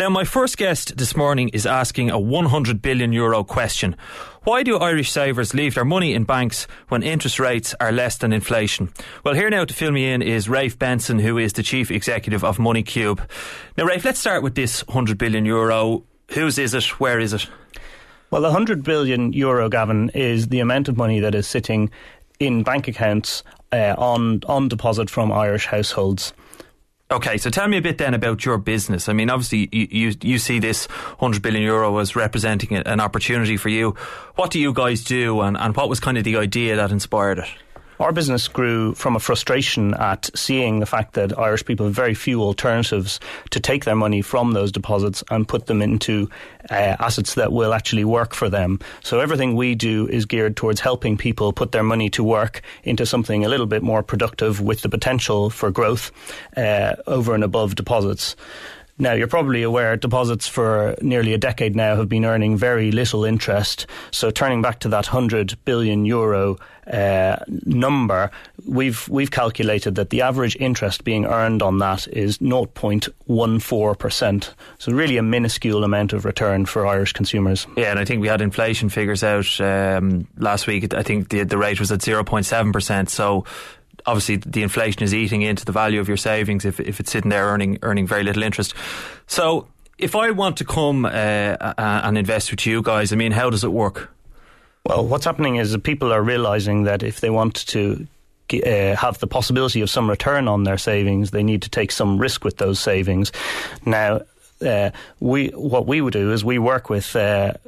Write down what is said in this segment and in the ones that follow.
Now, my first guest this morning is asking a €100 billion question. Why do Irish savers leave their money in banks when interest rates are less than inflation? Well, here now to fill me in is Rafe Benson, who is the Chief Executive of MoneyCube. Now, Rafe, let's start with this €100 billion. Whose is it? Where is it? Well, the €100 billion, Gavin, is the amount of money that is sitting in bank accounts on deposit from Irish households. Okay, so tell me a bit then about your business. I mean, obviously you see this €100 billion as representing an opportunity for you. What do you guys do, and what was kind of the idea that inspired it? Our business grew from a frustration at seeing the fact that Irish people have very few alternatives to take their money from those deposits and put them into assets that will actually work for them. So everything we do is geared towards helping people put their money to work into something a little bit more productive with the potential for growth over and above deposits. Now, you're probably aware deposits for nearly a decade now have been earning very little interest. So turning back to that €100 billion number, we've calculated that the average interest being earned on that is 0.14%. So really a minuscule amount of return for Irish consumers. Yeah, and I think we had inflation figures out last week. I think the rate was at 0.7%. So obviously the inflation is eating into the value of your savings if it's sitting there earning very little interest. So if I want to come and invest with you guys, I mean, how does it work? Well, what's happening is that people are realising that if they want to have the possibility of some return on their savings, they need to take some risk with those savings. Now, what we would do is we work with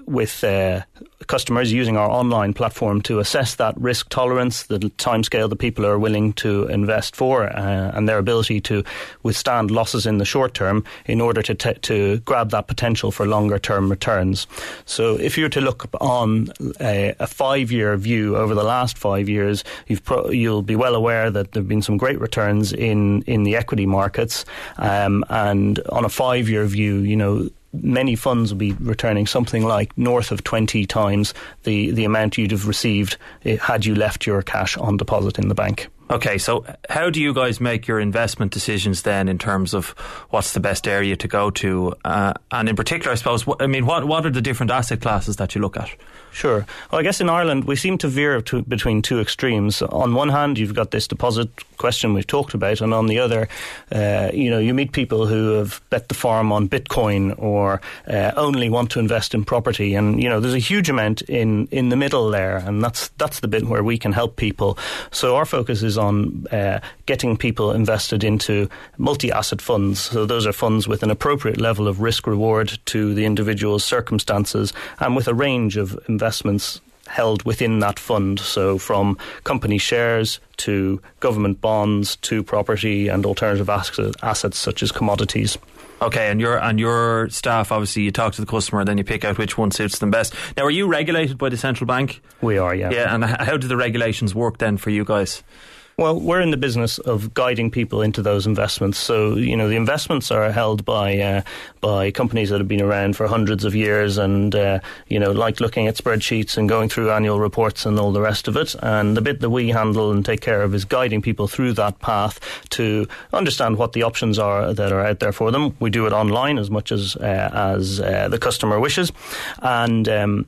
customers using our online platform to assess that risk tolerance, the timescale that people are willing to invest for, and their ability to withstand losses in the short term in order to grab that potential for longer term returns. So if you were to look on a 5-year view over the last 5 years, you'll be well aware that there have been some great returns in the equity markets, and on a 5-year view, many funds will be returning something like north of 20 times the amount you'd have received had you left your cash on deposit in the bank. Okay, so how do you guys make your investment decisions then in terms of what's the best area to go to? And in particular, I suppose, what are the different asset classes that you look at? Sure. Well, I guess in Ireland we seem to veer between two extremes. On one hand, you've got this deposit question we've talked about, and on the other, you meet people who have bet the farm on Bitcoin or only want to invest in property, and there's a huge amount in the middle there, and that's the bit where we can help people. So our focus is on getting people invested into multi-asset funds. So those are funds with an appropriate level of risk reward to the individual's circumstances and with a range of investments held within that fund. So from company shares to government bonds to property and alternative assets such as commodities. Okay, and your staff, obviously, you talk to the customer and then you pick out which one suits them best. Now, are you regulated by the central bank? We are, yeah. Yeah, and how do the regulations work then for you guys? Well, we're in the business of guiding people into those investments. So, the investments are held by companies that have been around for hundreds of years and, like looking at spreadsheets and going through annual reports and all the rest of it. And the bit that we handle and take care of is guiding people through that path to understand what the options are that are out there for them. We do it online as much as the customer wishes. And,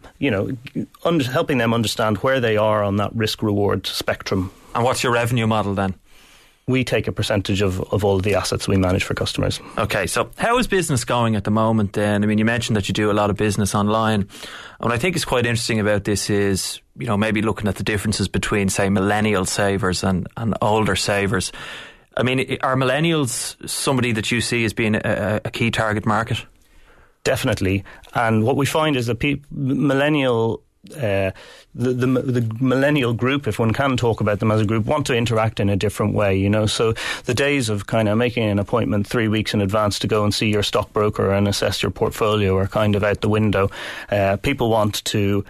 helping them understand where they are on that risk-reward spectrum. And what's your revenue model then? We take a percentage of all of the assets we manage for customers. Okay, so how is business going at the moment then? I mean, you mentioned that you do a lot of business online. And what I think is quite interesting about this is, maybe looking at the differences between, say, millennial savers and older savers. I mean, are millennials somebody that you see as being a key target market? Definitely. And what we find is that millennial... The millennial group, if one can talk about them as a group, want to interact in a different way, So the days of kind of making an appointment 3 weeks in advance to go and see your stockbroker and assess your portfolio are kind of out the window. People want to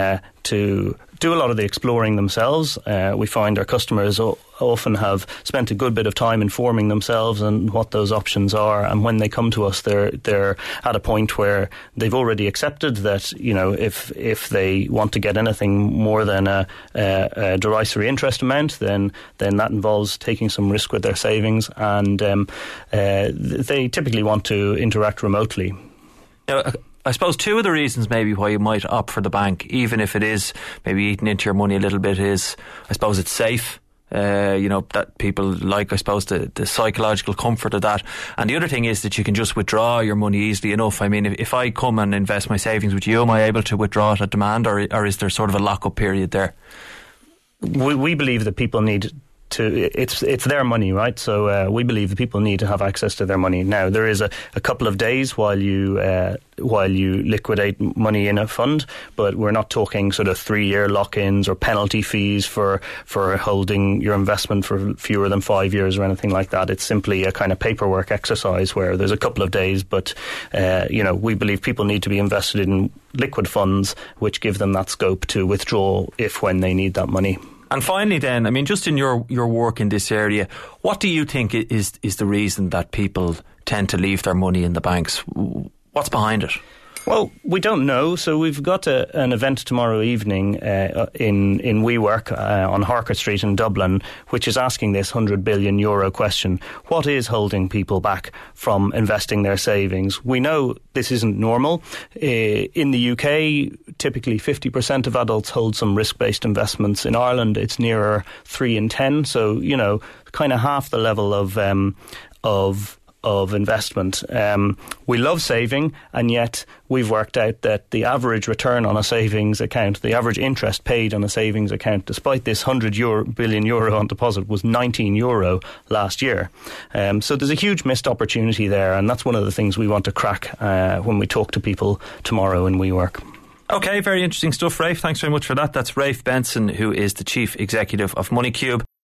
do a lot of the exploring themselves. We find our customers often have spent a good bit of time informing themselves and what those options are, and when they come to us, they're at a point where they've already accepted that if they want to get anything more than a derisory interest amount, then that involves taking some risk with their savings, and they typically want to interact remotely. Now, I suppose two of the reasons maybe why you might opt for the bank, even if it is maybe eating into your money a little bit, is I suppose it's safe. That people like, I suppose, the psychological comfort of that. And the other thing is that you can just withdraw your money easily enough. I mean, if I come and invest my savings with you, am I able to withdraw it at demand, or is there sort of a lock-up period there? We believe that people need to, it's their money, right? So we believe that people need to have access to their money. Now, there is a couple of days while you liquidate money in a fund, but we're not talking sort of 3-year lock-ins or penalty fees for holding your investment for fewer than 5 years or anything like that. It's simply a kind of paperwork exercise where there's a couple of days, but we believe people need to be invested in liquid funds which give them that scope to withdraw when they need that money. And finally then, I mean, just in your work in this area, what do you think is the reason that people tend to leave their money in the banks? What's behind it? Well, we don't know. So we've got an event tomorrow evening in WeWork on Harcourt Street in Dublin, which is asking this €100 billion question. What is holding people back from investing their savings? We know this isn't normal. In the UK, typically 50% of adults hold some risk-based investments. In Ireland, it's nearer 3 in 10. So, kind of half the level of investment. We love saving, and yet we've worked out that the average return on a savings account, the average interest paid on a savings account, despite this €100 billion on deposit, was €19 last year. So there's a huge missed opportunity there, and that's one of the things we want to crack when we talk to people tomorrow in WeWork. Okay, very interesting stuff, Rafe. Thanks very much for that. That's Rafe Benson, who is the Chief Executive of MoneyCube.